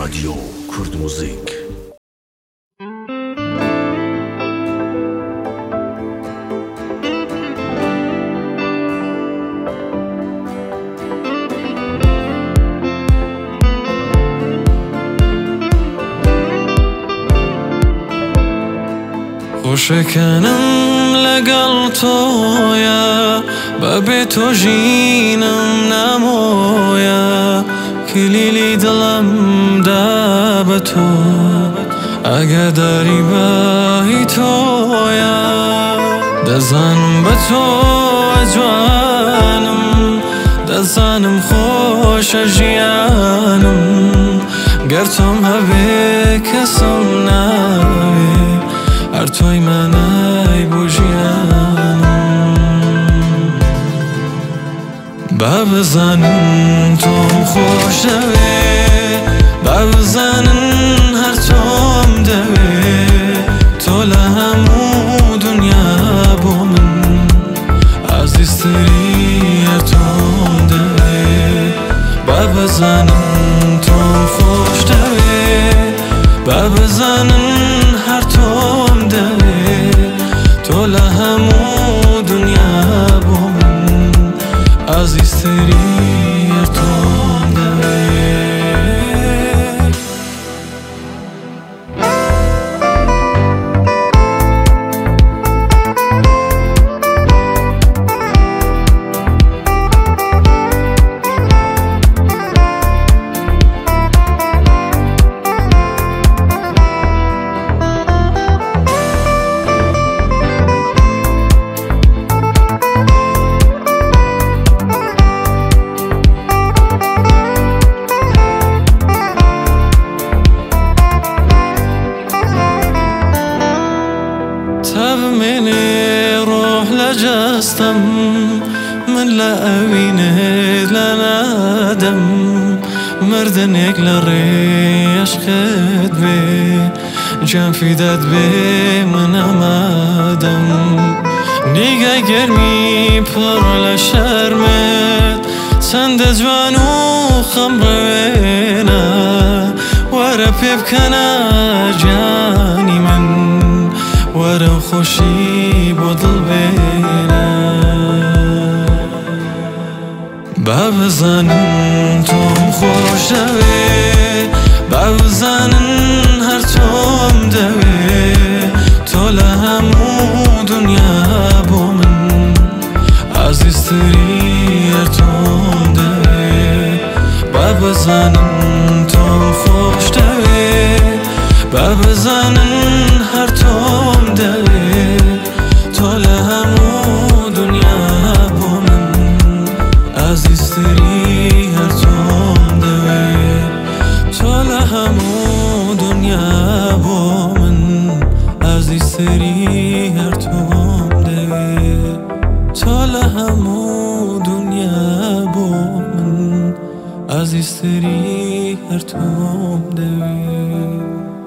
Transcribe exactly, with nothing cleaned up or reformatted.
رادیو کورد موزیک. خوشکنم لگل تویا ببی تو جینم نمویا کلیلی دلم دا به تو اگه داری بایی تویا دزنم به تو جوانم دزنم خوش جیانم گرتم هبی کسم نبی هر توی من ای بوجیانم ببزنن توم خوش دوی ببزنن هر توم دوی تو لهمو دنیا بو من عزیزتری هر توم دوی ببزنن توم خوش دوی ببزنن هر توم دوی تو لهمو دنیا بو من عزیزتری هر توم دوی مني روح لجستم من لا أبينه لنادم مردنك لريش خد بي جان في داد بي من أمادم نيجا جرمي بر لشرمت سند جوانو خمر وينا ورا بيبكنا جاني من ورا خوشی بدل بینا ببزنن توم خوش دوی ببزنن هر توم دوی تو لهمو دنیا بو من عزیزتری هر توم دوی ببزنن توم خوش دوی ببزنن هر توم دوی تو لهمو دنیا بو من عزیزتری هر توم دوی تو لهمو دنیا بو من عزیزتری هر توم دوی تو لهمو دنیا بو من عزیزتری هر توم دوی